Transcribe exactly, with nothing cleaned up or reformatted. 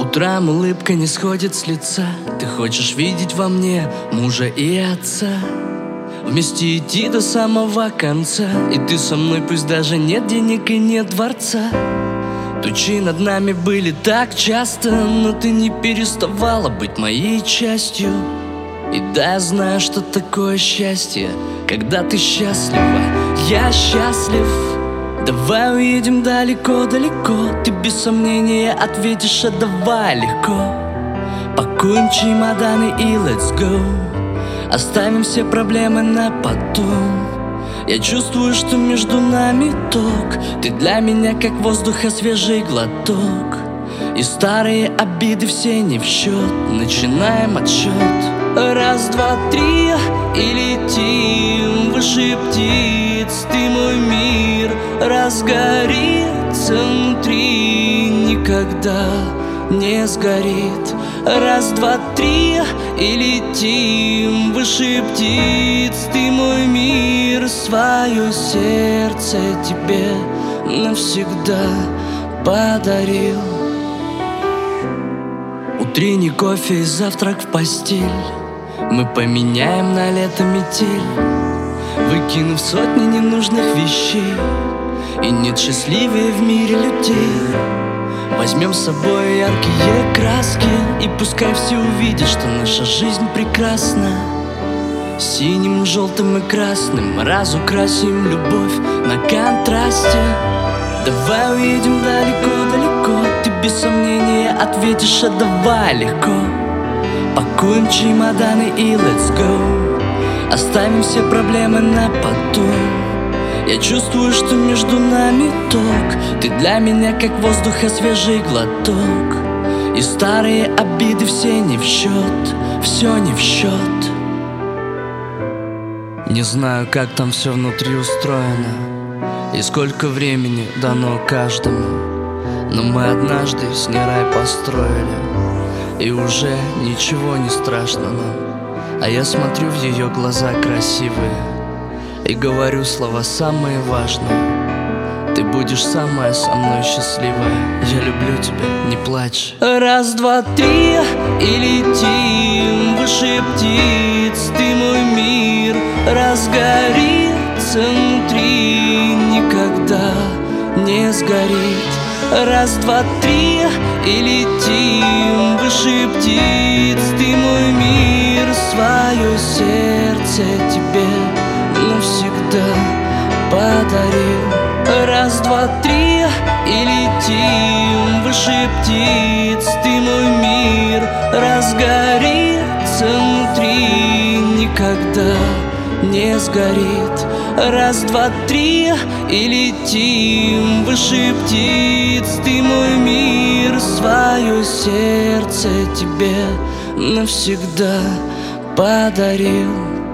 утрам улыбка не сходит с лица. Ты хочешь видеть во мне мужа и отца, вместе идти до самого конца. И ты со мной, пусть даже нет денег и нет дворца. Тучи над нами были так часто, но ты не переставала быть моей частью. И да, я знаю, что такое счастье, когда ты счастлива, я счастлив. Давай уедем далеко-далеко, ты без сомнения ответишь, а давай легко. Пакуем чемоданы и let's go, оставим все проблемы на потом. Я чувствую, что между нами ток, ты для меня как воздуха свежий глоток. И старые обиды все не в счет, начинаем отсчет. Раз, два, три, и летим выше птиц. Ты мой мир, разгорится внутри, никогда не сгорит. Раз, два, три, и летим выше птиц. Ты мой мир, свое сердце тебе навсегда подарил. Утренний кофе и завтрак в постель мы поменяем на лето метель, выкинув сотни ненужных вещей. И нет счастливее в мире людей. Возьмем с собой яркие краски, и пускай все увидят, что наша жизнь прекрасна. Синим, желтым и красным разукрасим любовь на контрасте. Давай уедем далеко-далеко, ты без сомнения ответишь, а давай легко. Пакуем чемоданы и let's go, оставим все проблемы на потом. Я чувствую, что между нами ток, ты для меня как воздуха свежий глоток. И старые обиды все не в счет, все не в счет. Не знаю, как там все внутри устроено и сколько времени дано каждому, но мы однажды с ней рай построили, и уже ничего не страшно нам. А я смотрю в ее глаза красивые и говорю слова самые важные. Ты будешь самая со мной счастливая, я люблю тебя, не плачь. Раз, два, три, и летим выше птиц. Ты мой мир, разгорится внутри, никогда не сгорит. Раз, два, три, и летим выше птиц. Ты мой мир, свое сердце тебе навсегда подарил. Раз, два, три, и летим выше птиц. Ты мой мир, разгорится внутри, никогда не сгорит. Раз, два, три, и летим выше птиц. Ты мой мир, свое сердце тебе навсегда подарил.